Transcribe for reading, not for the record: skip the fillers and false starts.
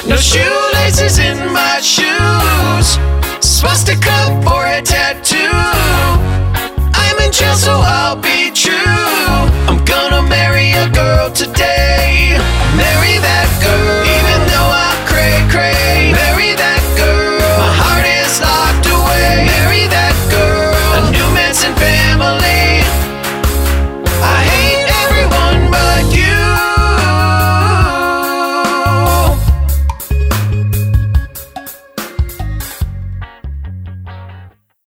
No shoelaces in my shoes. Swastika forehead tattoo. I'm in jail, so I'll be true. I'm gonna marry a girl today.